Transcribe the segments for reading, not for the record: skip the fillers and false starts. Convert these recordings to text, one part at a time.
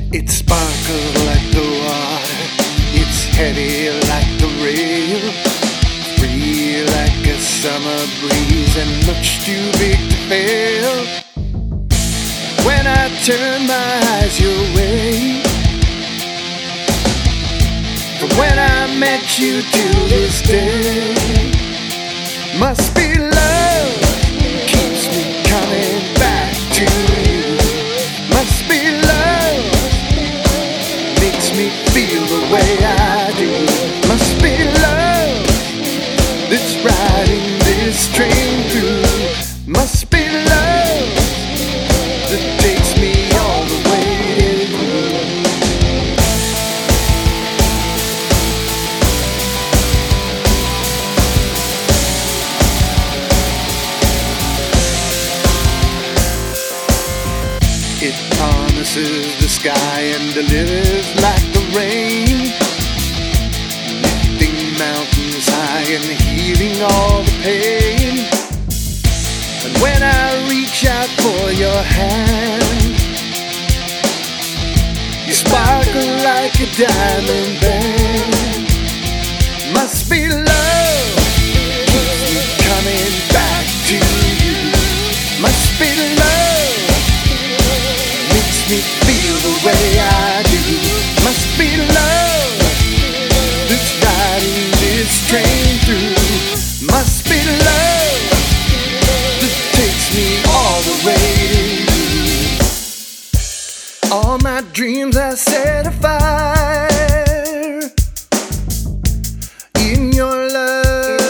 It sparkles like the water, it's heavy like the rail, free like a summer breeze and much too big to fail. When I turn my eyes your way, from when I met you to this day, must be love keeps me coming back to you. Must be love makes me feel the way I do. Must be love that's riding this train through. Must be love that takes me all the way to you. It promises the sky and delivers like the rain, lifting mountains high and healing all the pain. And when I reach out for your hand, you sparkle like a diamond band. Must be love keeps me coming back to you. Must be love makes me feel the way I do. Must be love that's riding this train through. Must be love that takes me all the way to you. All my dreams are set afire in your love.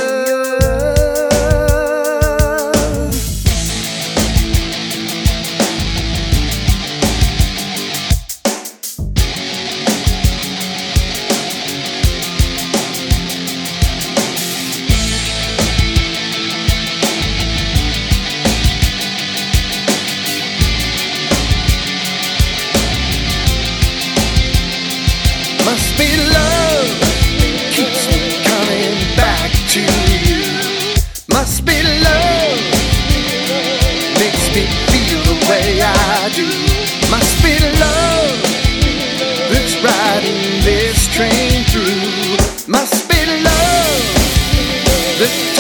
Must be love keeps me coming back to you. Must be love makes me feel the way I do. Must be love that's riding this train through. Must be love that